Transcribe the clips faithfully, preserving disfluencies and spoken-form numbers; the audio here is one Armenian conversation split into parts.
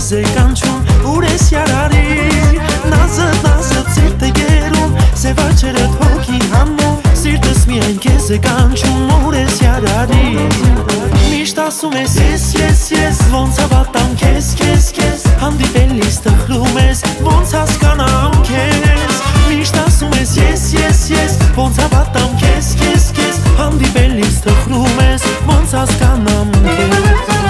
քեզ է կանչում ուր ես ярարի Նազը նազը ծիրտ է գերում Սև աչերդ հոգի հանում Սիրտս միայն քեզ է կանչում ուր ես ярարի Միշտ ասում ես ես ես ես Ոնց հավատամ քեզ քեզ քեզ Հանդիպելիս տխրում ես Ոնց հասկանամ քեզ Միշտ ասում ես ես ես ես Ոնց հավատամ քեզ քեզ քեզ Հանդիպելիս տխրում ես Ոնց հասկանամ քեզ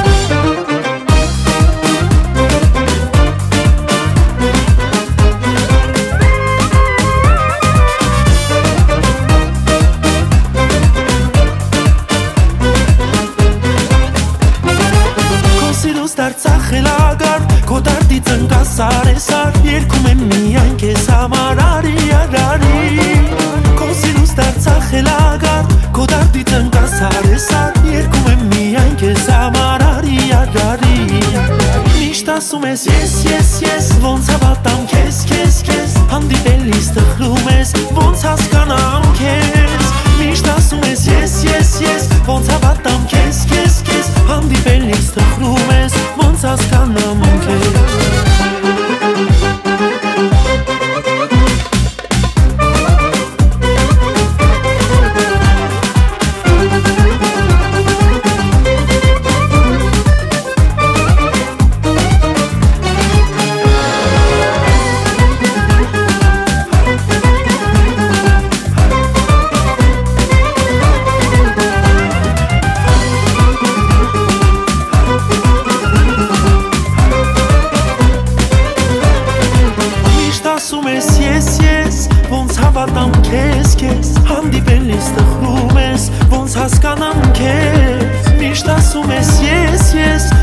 Դարձախ էլ ագար, քո դարդից ընկասար է սար Երկում եմ միայն կեզ համար արի արարի Քո սիրուս դարձախ էլ ագար, քո դարդից ընկասար է սար Երկում եմ միայն կեզ համար արի արարի Միշտ ասում ես ես ես ես, ոնց հավատամ քեզ քեզ քեզ Հանդիպելիս տխրում ես, ոնց հասկանամ քեզ Միշտ ասում ես ես ես ես, ոնց հավատամ քեզ քեզ քեզ Հանդիպելիս տխրում ես Ոնց հասկանամ քեզ Ասում ես ես ես, ոնց հավատամ քեզ քեզ Հանդիպելիս տխրում ես, ոնց հասկանամ քեզ Միշտ ասում ես ես ես,